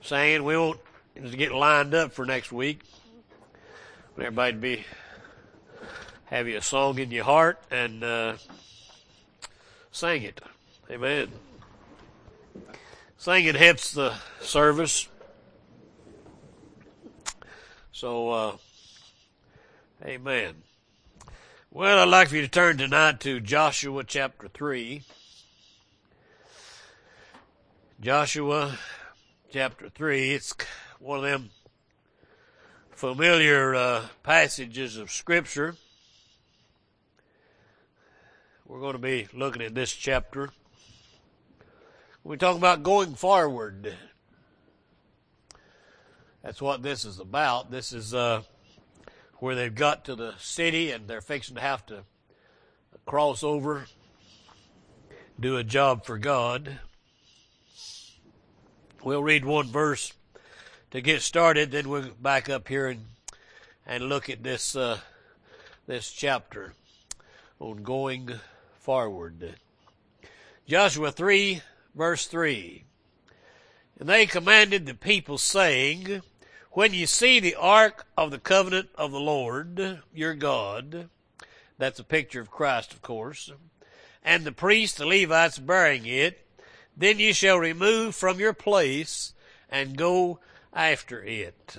singing. We won't get lined up for next week. Everybody have you a song in your heart and sing it. Amen. Singing helps the service. So, amen. Well, I'd like for you to turn tonight to Joshua chapter 3. Joshua chapter 3. It's one of them familiar passages of Scripture. We're going to be looking at this chapter. We're talking about going forward. That's what this is about. This is where they've got to the city and they're fixing to have to cross over, do a job for God. We'll read one verse to get started, then we'll back up here and look at this chapter on going forward. Joshua 3, verse 3. And they commanded the people, saying, when you see the ark of the covenant of the Lord your God, that's a picture of Christ, of course, and the priests, the Levites, bearing it, then you shall remove from your place and go after it.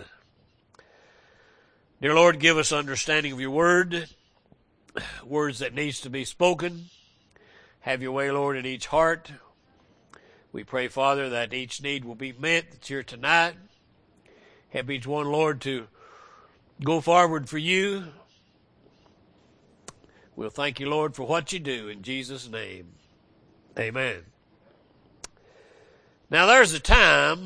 Dear Lord, give us understanding of your word, words that needs to be spoken. Have your way, Lord, in each heart. We pray, Father, that each need will be met that's here tonight. Help each one, Lord, to go forward for you. We'll thank you, Lord, for what you do in Jesus' name. Amen. Now, there's a time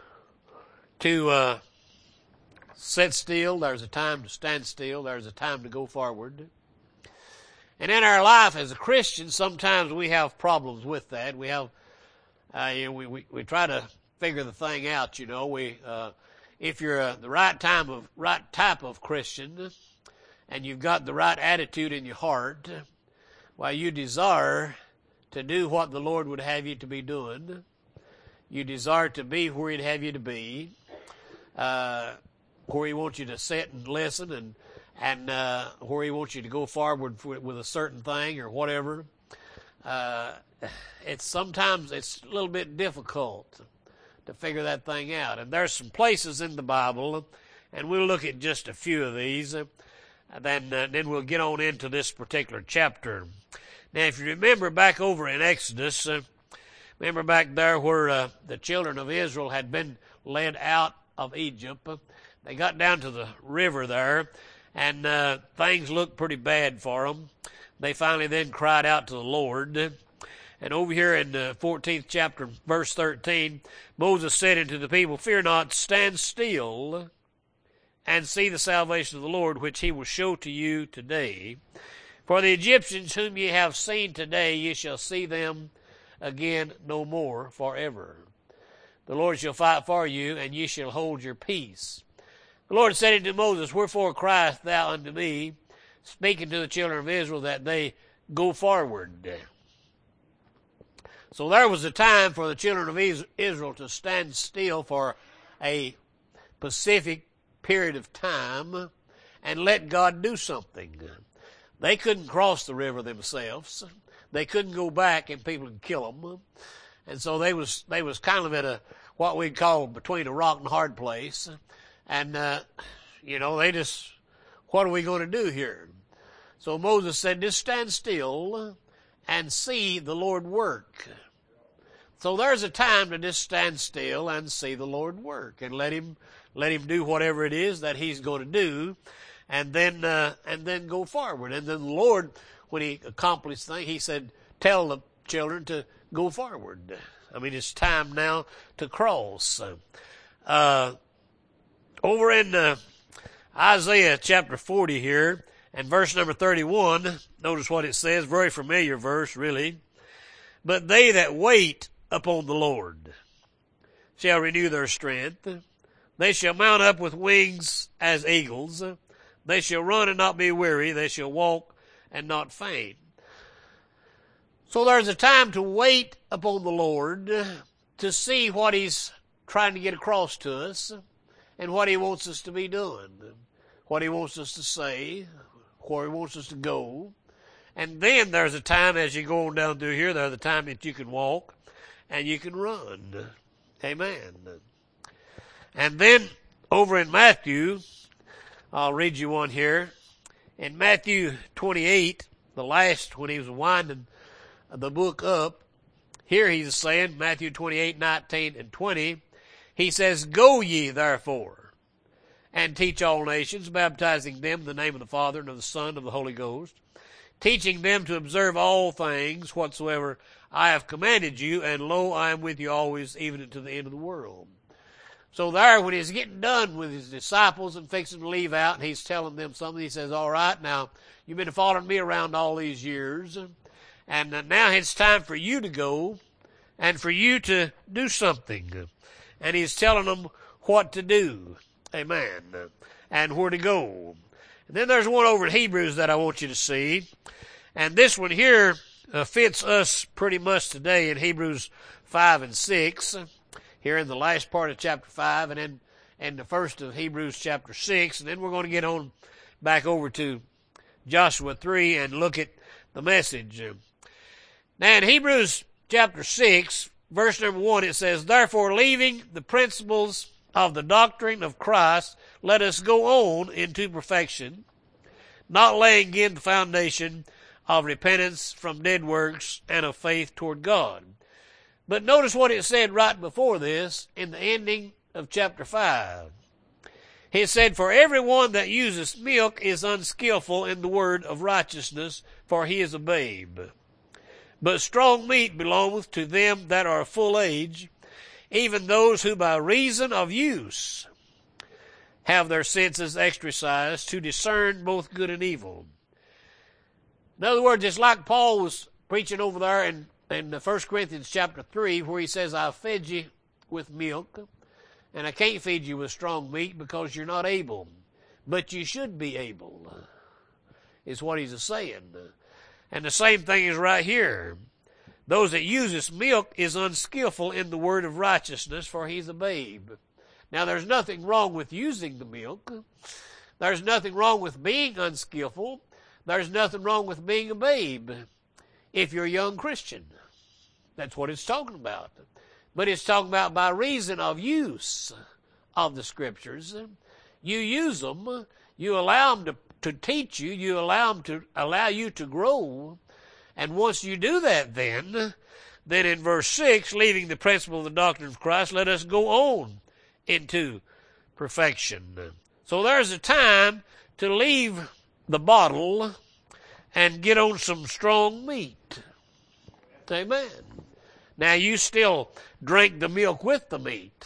to sit still. There's a time to stand still. There's a time to go forward. And in our life as a Christian, sometimes we have problems with that. We have, we try to figure the thing out. You know, if you're the right type of Christian, and you've got the right attitude in your heart, while you desire to do what the Lord would have you to be doing. You desire to be where He'd have you to be, where He wants you to sit and listen, and where He wants you to go forward with a certain thing or whatever. Sometimes it's a little bit difficult to figure that thing out. And there's some places in the Bible, and we'll look at just a few of these, and then we'll get on into this particular chapter. Now, if you remember back over in Exodus, remember back there where the children of Israel had been led out of Egypt. They got down to the river there, and things looked pretty bad for them. They finally then cried out to the Lord. And over here in the 14th chapter, verse 13, Moses said unto the people, fear not, stand still, and see the salvation of the Lord, which He will show to you today. For the Egyptians whom ye have seen today, ye shall see them again no more forever. The Lord shall fight for you, and ye shall hold your peace. The Lord said unto Moses, wherefore criest thou unto me, speaking to the children of Israel, that they go forward? So there was a time for the children of Israel to stand still for a specific period of time and let God do something. They couldn't cross the river themselves. They couldn't go back and people could kill them. And so they was kind of at what we'd call between a rock and a hard place. And, they just, what are we going to do here? So Moses said, just stand still and see the Lord work. So there's a time to just stand still and see the Lord work and let him do whatever it is that He's going to do, and then go forward. And then the Lord, when He accomplished things, He said, tell the children to go forward. I mean, it's time now to cross. Over in Isaiah chapter 40 here, and verse number 31, notice what it says, very familiar verse, really. But they that wait upon the Lord shall renew their strength. They shall mount up with wings as eagles. They shall run and not be weary. They shall walk and not faint. So there's a time to wait upon the Lord to see what He's trying to get across to us and what he wants us to be doing, what he wants us to say, where he wants us to go. And then there's a time as you go on down through here, there's a time that you can walk and you can run. Amen. And then over in Matthew, I'll read you one here. In Matthew 28, the last, when he was winding the book up, here he's saying, Matthew 28, 19 and 20, he says, "Go ye therefore, and teach all nations, baptizing them in the name of the Father and of the Son and of the Holy Ghost, teaching them to observe all things whatsoever I have commanded you, and lo, I am with you always, even to the end of the world." So there, when he's getting done with his disciples and fixing to leave out, and he's telling them something, he says, "All right, now, you've been following me around all these years, and now it's time for you to go and for you to do something." And he's telling them what to do. Amen. And where to go. And then there's one over in Hebrews that I want you to see. And this one here fits us pretty much today in Hebrews 5 and 6. Here in the last part of chapter 5 and then in the first of Hebrews chapter 6. And then we're going to get on back over to Joshua 3 and look at the message. Now in Hebrews chapter 6, verse number 1, it says, "Therefore, leaving the principles of the doctrine of Christ, let us go on into perfection, not laying again the foundation of repentance from dead works and of faith toward God." But notice what it said right before this in the ending of chapter 5. It said, "For everyone that uses milk is unskillful in the word of righteousness, for he is a babe. But strong meat belongeth to them that are of full age, even those who by reason of use have their senses exercised to discern both good and evil." In other words, it's like Paul was preaching over there in 1 Corinthians chapter 3, where he says, "I've fed you with milk, and I can't feed you with strong meat because you're not able. But you should be able," is what he's saying. And the same thing is right here. "Those that uses milk is unskillful in the word of righteousness, for he's a babe." Now, there's nothing wrong with using the milk. There's nothing wrong with being unskillful. There's nothing wrong with being a babe if you're a young Christian. That's what it's talking about. But it's talking about by reason of use of the Scriptures. You use them. You allow them to teach you. You allow them to allow you to grow. And once you do that, then in verse 6, "Leaving the principle of the doctrine of Christ, let us go on into perfection." So there's a time to leave the bottle and get on some strong meat. Amen. Now you still drink the milk with the meat.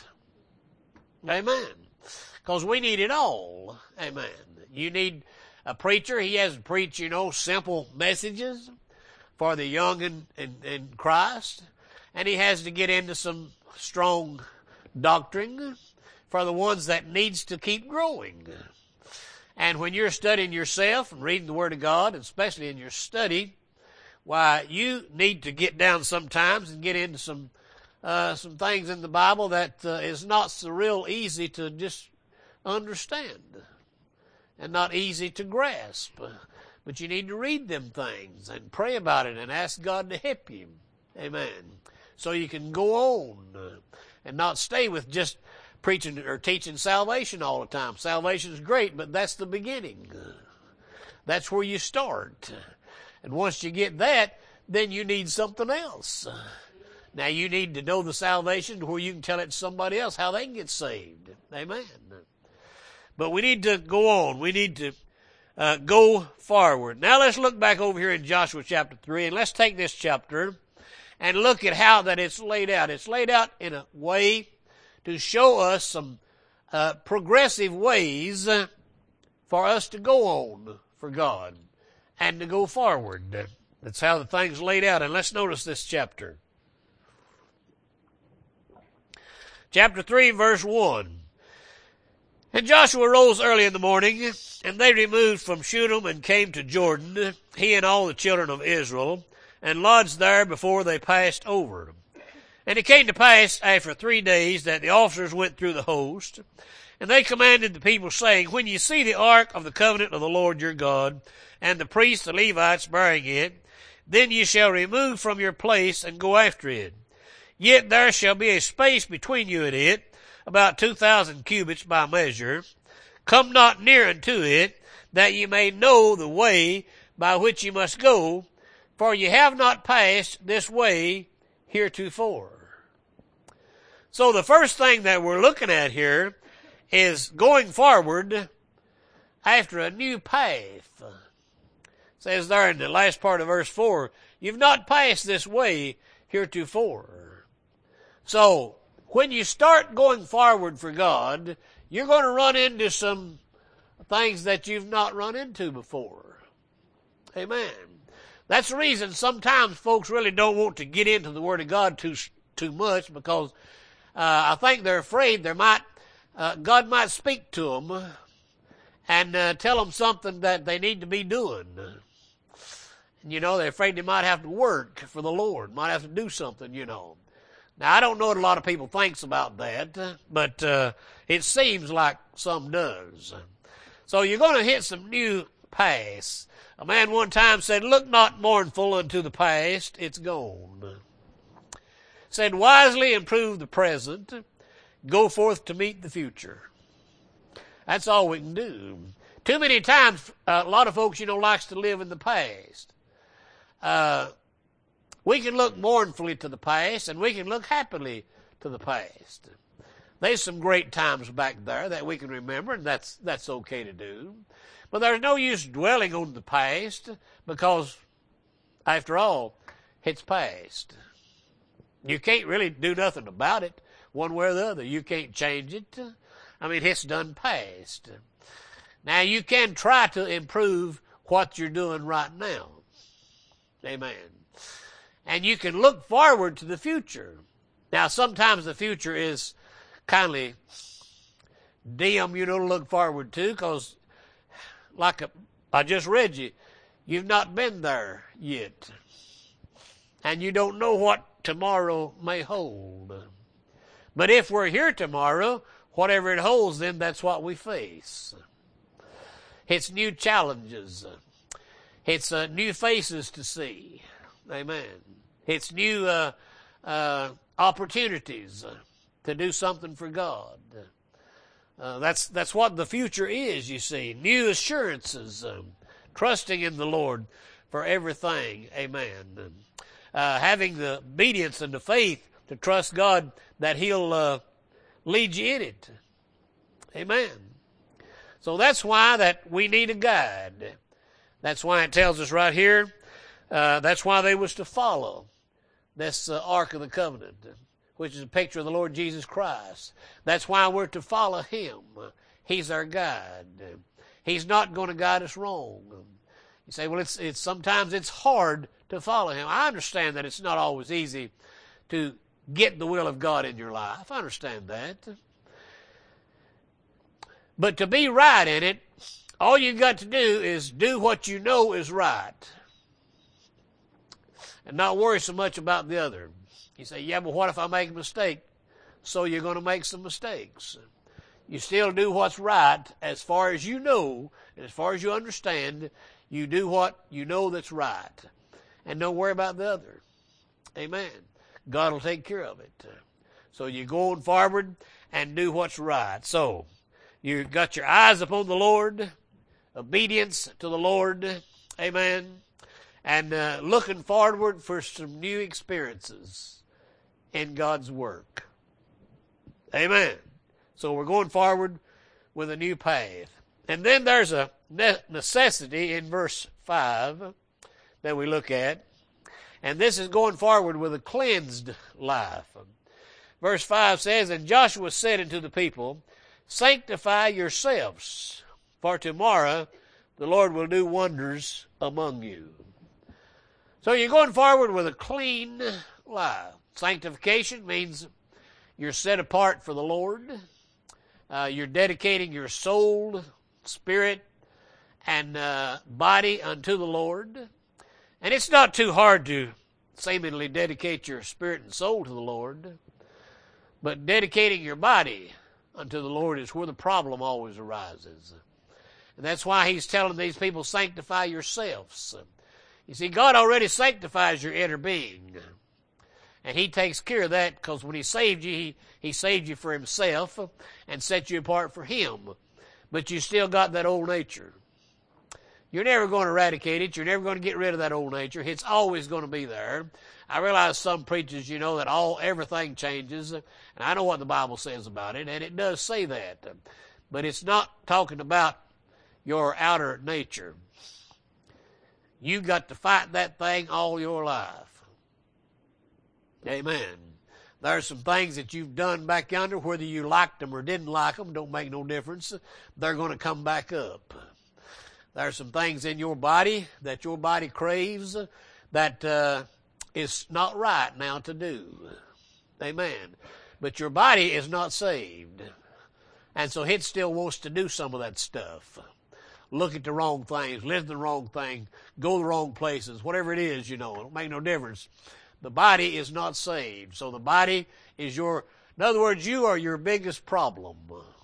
Amen. Because we need it all. Amen. You need a preacher. He has to preach, simple messages for the young in Christ. And he has to get into some strong doctrine for the ones that needs to keep growing. And when you're studying yourself and reading the Word of God, especially in your study, why, you need to get down sometimes and get into some things in the Bible that is not so real easy to just understand and not easy to grasp. But you need to read them things and pray about it and ask God to help you. Amen. So you can go on and not stay with just preaching or teaching salvation all the time. Salvation is great, but that's the beginning. That's where you start. And once you get that, then you need something else. Now you need to know the salvation where you can tell it to somebody else how they can get saved. Amen. But we need to go on. We need to go forward. Now let's look back over here in Joshua chapter 3, and let's take this chapter and look at how that it's laid out. It's laid out in a way to show us some progressive ways for us to go on for God and to go forward. That's how the thing's laid out. And let's notice this chapter. Chapter 3, verse 1. "And Joshua rose early in the morning, and they removed from Shittim and came to Jordan, he and all the children of Israel, and lodged there before they passed over. And it came to pass after 3 days that the officers went through the host, and they commanded the people, saying, When ye see the ark of the covenant of the Lord your God, and the priests, the Levites, bearing it, then ye shall remove from your place and go after it. Yet there shall be a space between you and it, about 2,000 cubits by measure. Come not near unto it, that ye may know the way by which ye must go, for ye have not passed this way heretofore. So the first thing that we're looking at here is going forward after a new path. It says there in the last part of verse 4, you've not passed this way heretofore. So when you start going forward for God, you're going to run into some things that you've not run into before. Amen. That's the reason sometimes folks really don't want to get into the Word of God too much, because I think they're afraid God might speak to them and tell them something that they need to be doing. And, they're afraid they might have to work for the Lord, might have to do something, Now, I don't know what a lot of people thinks about that, but it seems like some does. So you're going to hit some new paths. A man one time said, Look not mournful unto the past, it's gone. Said, Wisely improve the present, go forth to meet the future. That's all we can do. Too many times, a lot of folks, likes to live in the past. We can look mournfully to the past, and we can look happily to the past. There's some great times back there that we can remember, and that's okay to do. But there's no use dwelling on the past, because, after all, it's past. You can't really do nothing about it, one way or the other. You can't change it. It's done past. Now, you can try to improve what you're doing right now. Amen. And you can look forward to the future. Now, sometimes the future is kind of dim, to look forward to, because I just read you've not been there yet. And you don't know what tomorrow may hold. But if we're here tomorrow, whatever it holds, then that's what we face. It's new challenges. It's new faces to see. Amen. It's new opportunities to do something for God. That's what the future is, you see. New assurances, trusting in the Lord for everything. Amen. Having the obedience and the faith to trust God that He'll lead you in it. Amen. So that's why that we need a guide. That's why it tells us right here, that's why they was to follow this Ark of the Covenant, which is a picture of the Lord Jesus Christ. That's why we're to follow Him. He's our guide. He's not going to guide us wrong. You say, well, it's sometimes it's hard to follow Him. I understand that it's not always easy to get the will of God in your life. I understand that. But to be right in it, all you've got to do is do what you know is right, and not worry so much about the other. You say, yeah, but what if I make a mistake? So you're going to make some mistakes. You still do what's right as far as you know, and as far as you understand. You do what you know that's right, and don't worry about the other. Amen. God will take care of it. So you go on forward and do what's right. So you got your eyes upon the Lord, obedience to the Lord. Amen. And looking forward for some new experiences in God's work. Amen. So we're going forward with a new path. And then there's a necessity in verse 5 that we look at. And this is going forward with a cleansed life. Verse 5 says, And Joshua said unto the people, Sanctify yourselves, for tomorrow the Lord will do wonders among you. So you're going forward with a clean life. Sanctification means you're set apart for the Lord. You're dedicating your soul, spirit, and body unto the Lord. And it's not too hard to seemingly dedicate your spirit and soul to the Lord, but dedicating your body unto the Lord is where the problem always arises. And that's why he's telling these people, sanctify yourselves. You see, God already sanctifies your inner being. And he takes care of that because when he saved you, he saved you for himself and set you apart for him. But you still got that old nature. You're never going to eradicate it. You're never going to get rid of that old nature. It's always going to be there. I realize some preachers, that everything changes. And I know what the Bible says about it, and it does say that. But it's not talking about your outer nature. You got to fight that thing all your life. Amen. There's some things that you've done back yonder, whether you liked them or didn't like them, don't make no difference. They're going to come back up. There's some things in your body that your body craves that is not right now to do. Amen. But your body is not saved. And so it still wants to do some of that stuff. Look at the wrong things, live the wrong thing, go the wrong places, whatever it is, it don't make no difference. The body is not saved. So the body is in other words, you are your biggest problem.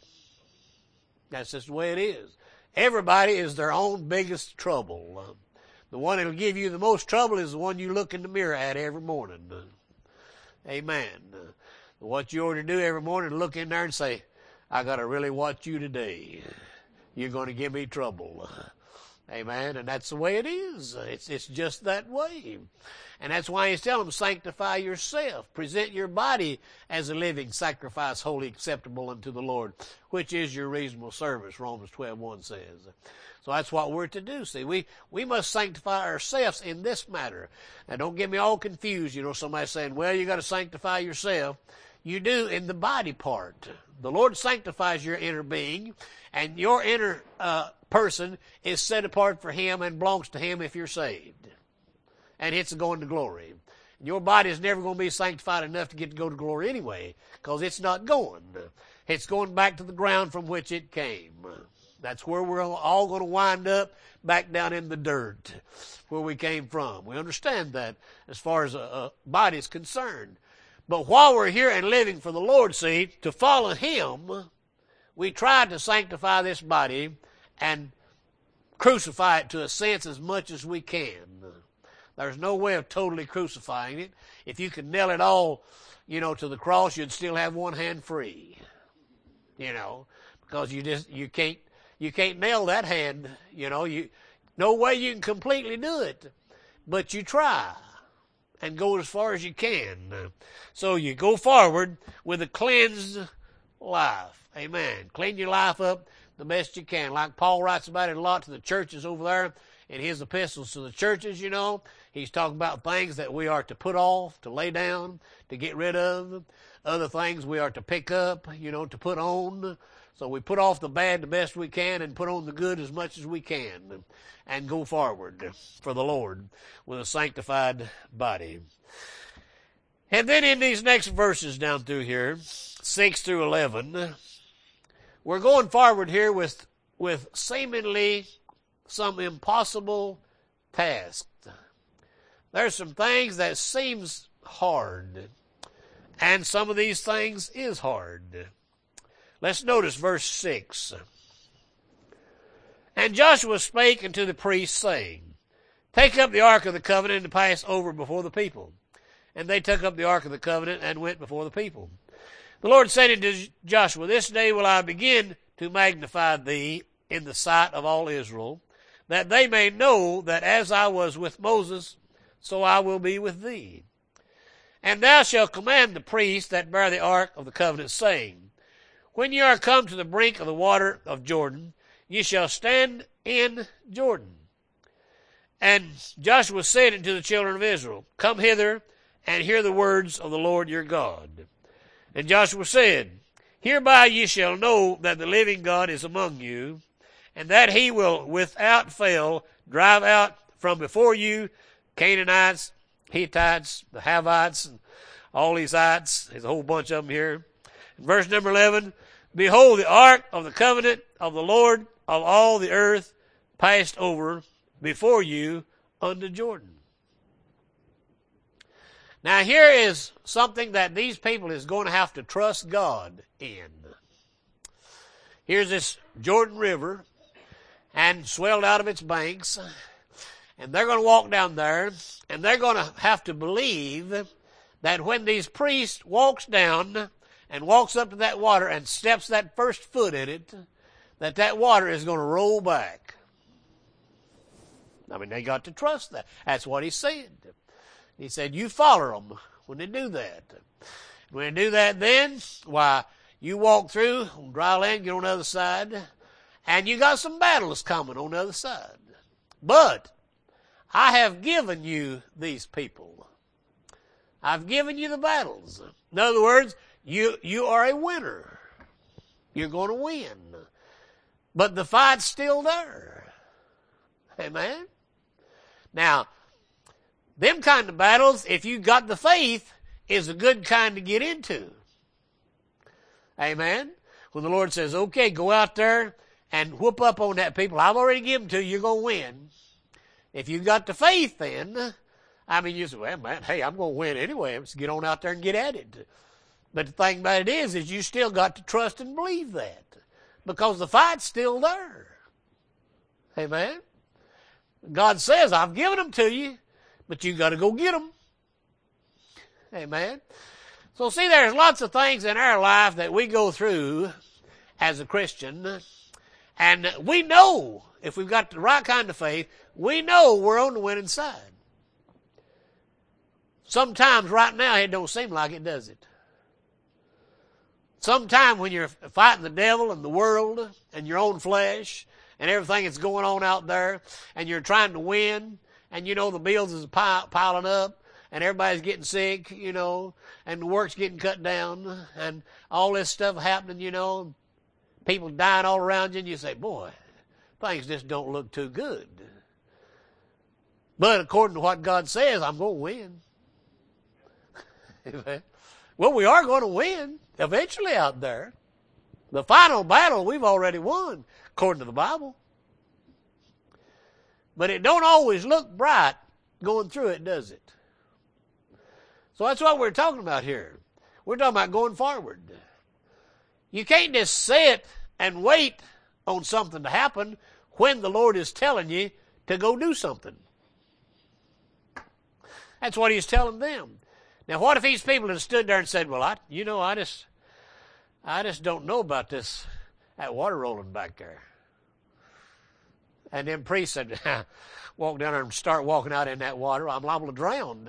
That's just the way it is. Everybody is their own biggest trouble. The one that will give you the most trouble is the one you look in the mirror at every morning. Amen. What you ought to do every morning is look in there and say, I got to really watch you today. You're going to give me trouble. Amen. And that's the way it is. It's just that way. And that's why he's telling them, sanctify yourself. Present your body as a living sacrifice, holy, acceptable unto the Lord, which is your reasonable service, Romans 12:1 says. So that's what we're to do. See, we must sanctify ourselves in this matter. Now, don't get me all confused. Somebody saying, well, you got to sanctify yourself. You do in the body part. The Lord sanctifies your inner being, and your inner person is set apart for him and belongs to him if you're saved. And it's going to glory. And your body is never going to be sanctified enough to get to go to glory anyway, because it's not going. It's going back to the ground from which it came. That's where we're all going to wind up, back down in the dirt, where we came from. We understand that as far as a body is concerned. But while we're here and living for the Lord, see, to follow him, we try to sanctify this body and crucify it to a sense as much as we can. There's no way of totally crucifying it. If you could nail it all, to the cross, you'd still have one hand free. Because you can't nail that hand, no way you can completely do it. But you try and go as far as you can. So you go forward with a cleansed life. Amen. Clean your life up the best you can. Like Paul writes about it a lot to the churches over there in his epistles to the churches, He's talking about things that we are to put off, to lay down, to get rid of. Other things we are to pick up, to put on. So we put off the bad the best we can and put on the good as much as we can and go forward for the Lord with a sanctified body. And then in these next verses down through here, 6 through 11, we're going forward here with seemingly some impossible tasks. There's some things that seems hard, and some of these things is hard. Let's notice verse 6. And Joshua spake unto the priests, saying, Take up the ark of the covenant and pass over before the people. And they took up the ark of the covenant and went before the people. The Lord said unto Joshua, This day will I begin to magnify thee in the sight of all Israel, that they may know that as I was with Moses, so I will be with thee. And thou shalt command the priests that bear the ark of the covenant, saying, When ye are come to the brink of the water of Jordan, ye shall stand in Jordan. And Joshua said unto the children of Israel, Come hither, and hear the words of the Lord your God. And Joshua said, Hereby ye shall know that the living God is among you, and that he will without fail drive out from before you Canaanites, Hittites, the Havites, and all these ites. There's a whole bunch of them here. In verse number 11, Behold, the ark of the covenant of the Lord of all the earth passed over before you unto Jordan. Now here is something that these people is going to have to trust God in. Here's this Jordan River, and swelled out of its banks, and they're going to walk down there, and they're going to have to believe that when these priests walks down and walks up to that water and steps that first foot in it, that water is going to roll back. I mean, they got to trust that. That's what he said. He said, you follow them when they do that. When they do that, then, why, you walk through on dry land, get on the other side, and you got some battles coming on the other side. But I have given you these people. I've given you the battles. In other words, you are a winner. You're going to win. But the fight's still there. Amen? Now, them kind of battles, if you got the faith, is a good kind to get into. Amen? When the Lord says, okay, go out there and whoop up on that people. I've already given to you, you're going to win. If you got the faith then, I mean, you say, well, man, hey, I'm going to win anyway. Let's get on out there and get at it. But the thing about it is you still got to trust and believe that. Because the fight's still there. Amen? God says, I've given them to you, but you got to go get them. Amen? So see, there's lots of things in our life that we go through as a Christian, and we know, if we've got the right kind of faith, we know we're on the winning side. Sometimes right now it don't seem like it, does it? Sometimes when you're fighting the devil and the world and your own flesh and everything that's going on out there, and you're trying to win, and you know the bills is piling up, and everybody's getting sick, you know, and the work's getting cut down, and all this stuff happening, you know, people dying all around you, and you say, boy, things just don't look too good. But according to what God says, I'm going to win. Well, we are going to win eventually out there. The final battle we've already won, according to the Bible. But it don't always look bright going through it, does it? So that's what we're talking about here. We're talking about going forward. You can't just sit and wait on something to happen when the Lord is telling you to go do something. That's what he's telling them. Now, what if these people had stood there and said, well, I just don't know about that water rolling back there. And then priests said, walk down there and start walking out in that water, I'm liable to drown.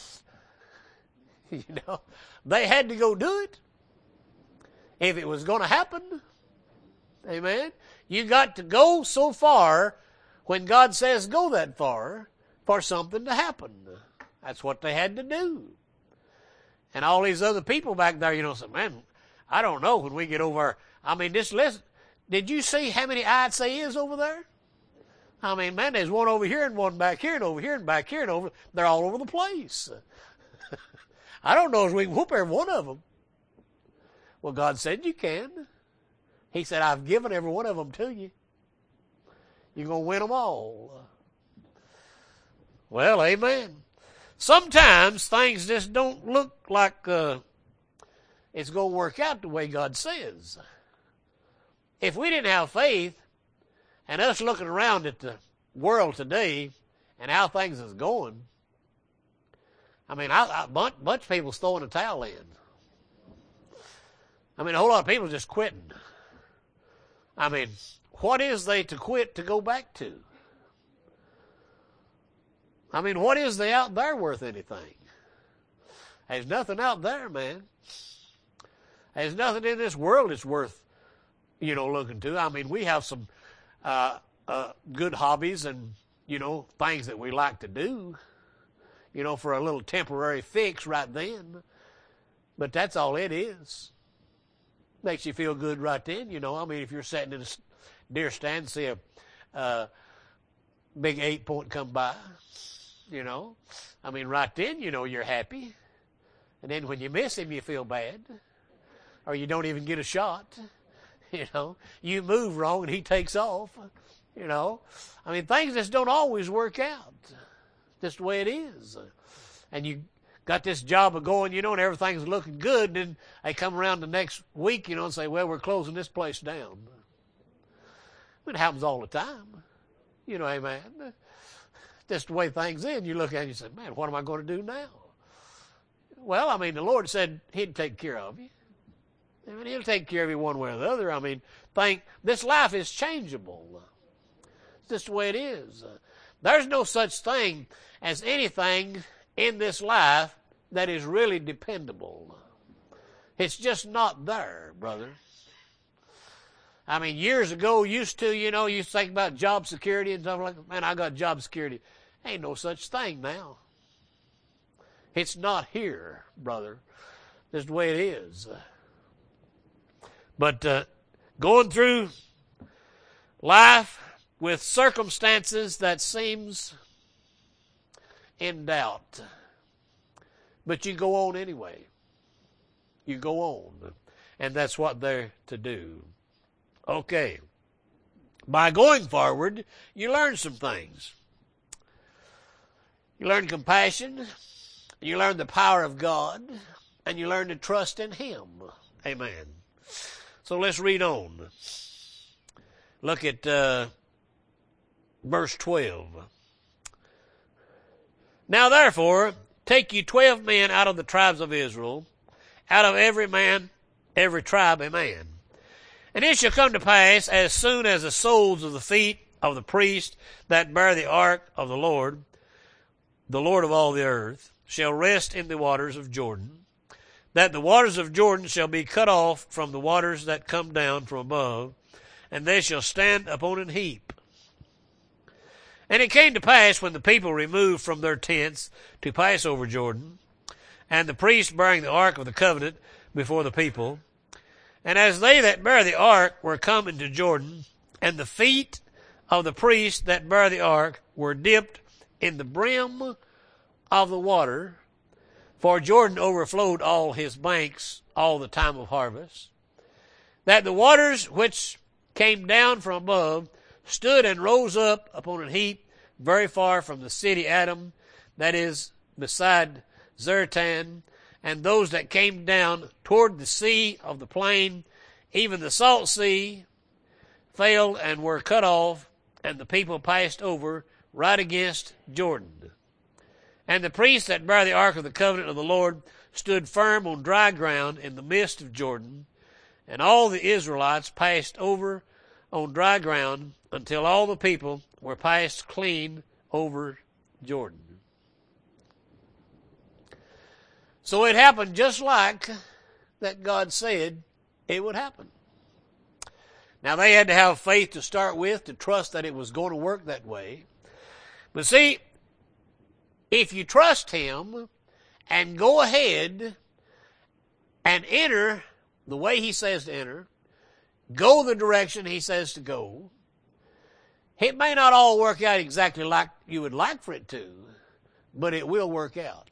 You know, they had to go do it if it was going to happen. Amen. You got to go so far when God says go that far for something to happen. That's what they had to do. And all these other people back there, you know, said, man, I don't know when we get over. I mean, this list, did you see how many I'd say is over there? I mean, man, there's one over here and one back here and over here and back here and over. They're all over the place. I don't know if we can whoop every one of them. Well, God said you can. He said, I've given every one of them to you. You're going to win them all. Well, amen. Sometimes things just don't look like it's going to work out the way God says. If we didn't have faith, and us looking around at the world today and how things is going, I mean, a bunch of people's throwing a towel in. I mean, a whole lot of people just quitting. I mean, what is they to quit to go back to? I mean, what is they out there worth anything? There's nothing out there, man. There's nothing in this world that's worth, you know, looking to. I mean, we have some good hobbies and, you know, things that we like to do, you know, for a little temporary fix right then. But that's all it is. Makes you feel good right then, you know. I mean, if you're sitting in a deer stand, see a big 8-point come by, you know. I mean, right then, you know, you're happy. And then when you miss him, you feel bad. Or you don't even get a shot. You know, you move wrong and he takes off. You know, I mean, things just don't always work out. Just the way it is. And you got this job of going, and everything's looking good, and then they come around the next week, and say, well, we're closing this place down. It happens all the time. Amen. Just the way things in, you look at it and you say, man, what am I going to do now? Well, the Lord said He'd take care of you. He'll take care of you one way or the other. This life is changeable. It's just the way it is. There's no such thing as anything in this life that is really dependable. It's just not there, brother. Years ago, you think about job security and stuff like that. Man, I got job security. Ain't no such thing now. It's not here, brother. That's the way it is. But going through life with circumstances that seems in doubt. But you go on anyway. You go on. And that's what they're to do. Okay. By going forward, you learn some things. You learn compassion. You learn the power of God. And you learn to trust in Him. Amen. So let's read on. Look at verse 12. Now therefore, take you 12 men out of the tribes of Israel, out of every tribe a man. And it shall come to pass, as soon as the soles of the feet of the priest that bear the ark of the Lord of all the earth, shall rest in the waters of Jordan, that the waters of Jordan shall be cut off from the waters that come down from above, and they shall stand upon an heap. And it came to pass, when the people removed from their tents to pass over Jordan, and the priest bearing the ark of the covenant before the people, and as they that bear the ark were come into Jordan, and the feet of the priest that bear the ark were dipped in the brim of the water, for Jordan overflowed all his banks all the time of harvest, that the waters which came down from above stood and rose up upon a heap very far from the city Adam, that is beside Zertan, and those that came down toward the sea of the plain, even the salt sea, failed and were cut off, and the people passed over right against Jordan. And the priests that bear the ark of the covenant of the Lord stood firm on dry ground in the midst of Jordan, and all the Israelites passed over on dry ground until all the people were passed clean over Jordan. So it happened just like that God said it would happen. Now they had to have faith to start with, to trust that it was going to work that way. But see, if you trust Him and go ahead and enter the way He says to enter, go the direction He says to go, it may not all work out exactly like you would like for it to, but it will work out.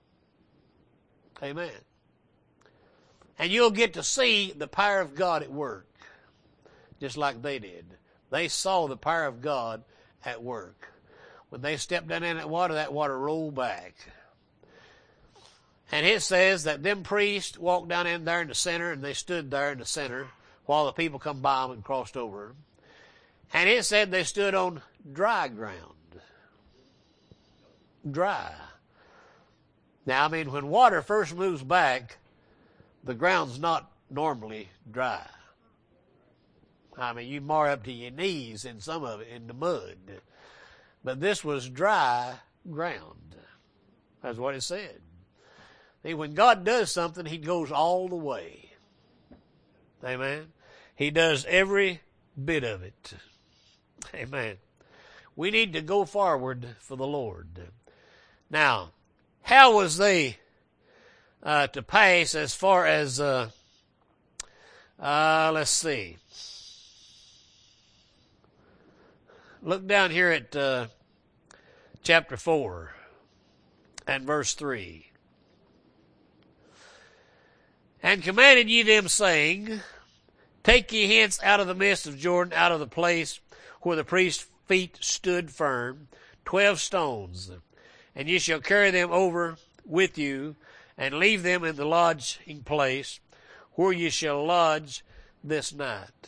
Amen. And you'll get to see the power of God at work, just like they did. They saw the power of God at work. When they stepped down in that water rolled back. And it says that them priests walked down in there in the center, and they stood there in the center while the people come by them and crossed over. And it said they stood on dry ground. Dry. Now, when water first moves back, the ground's not normally dry. You mar up to your knees in some of it, in the mud. But this was dry ground. That's what it said. See, when God does something, He goes all the way. Amen. He does every bit of it. Amen. We need to go forward for the Lord. Now, how was they to pass as far as, let's see. Look down here at chapter 4 and verse 3. And commanded ye them, saying, take ye hence out of the midst of Jordan, out of the place where the priest's feet stood firm, 12 stones, and ye shall carry them over with you, and leave them in the lodging place where you shall lodge this night.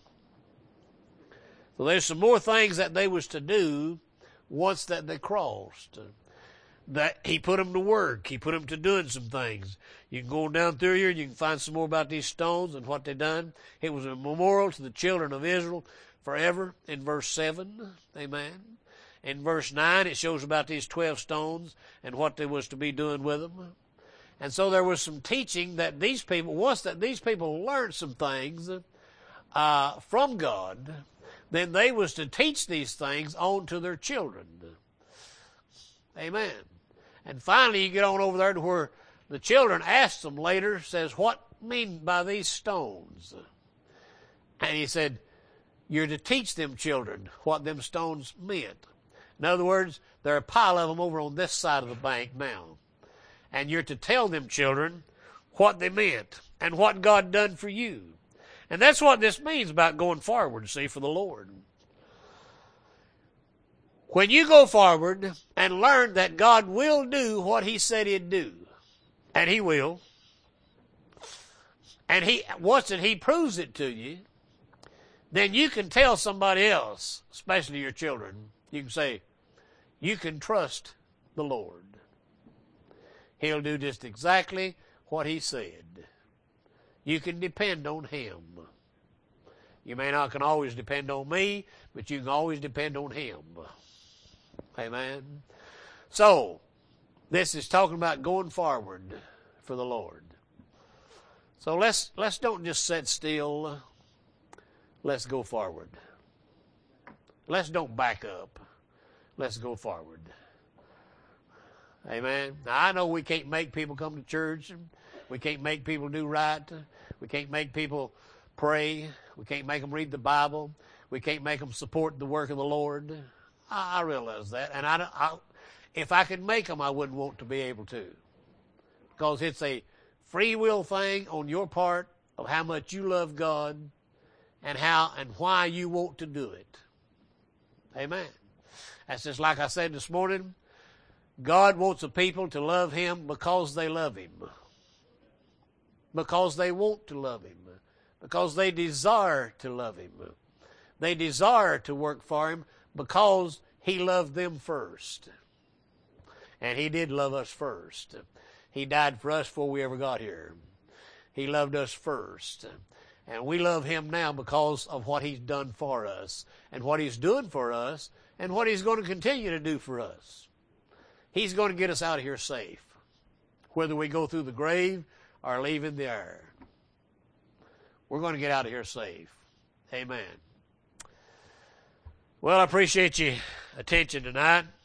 So there's some more things that they was to do once that they crossed. That he put them to work. He put them to doing some things. You can go down through here and you can find some more about these stones and what they done. It was a memorial to the children of Israel forever in verse 7. Amen. In verse 9 it shows about these 12 stones and what they was to be doing with them. And so there was some teaching that these people, once that these people learned some things from God, then they was to teach these things on to their children. Amen. And finally you get on over there to where the children asked them later, says, what mean by these stones? And he said, you're to teach them children what them stones meant. In other words, there are a pile of them over on this side of the bank now. And you're to tell them children what they meant and what God done for you. And that's what this means about going forward, see, for the Lord. When you go forward and learn that God will do what he said he'd do, and he will, and once that he proves it to you, then you can tell somebody else, especially your children, you can say, you can trust the Lord. He'll do just exactly what he said. You can depend on him. You may not can always depend on me, but you can always depend on him. Amen. So, this is talking about going forward for the Lord. So let's don't just sit still. Let's go forward. Let's don't back up. Let's go forward. Amen. Now, I know we can't make people come to church. We can't make people do right. We can't make people pray. We can't make them read the Bible. We can't make them support the work of the Lord. I realize that. And if I could make them, I wouldn't want to be able to. Because it's a free will thing on your part of how much you love God and how and why you want to do it. Amen. That's just like I said this morning. God wants the people to love him because they love him. Because they want to love him. Because they desire to love him. They desire to work for him because he loved them first. And he did love us first. He died for us before we ever got here. He loved us first. And we love him now because of what he's done for us. And what he's doing for us. And what he's going to continue to do for us. He's going to get us out of here safe. Whether we go through the grave or leave in the air. We're going to get out of here safe. Amen. Well, I appreciate your attention tonight.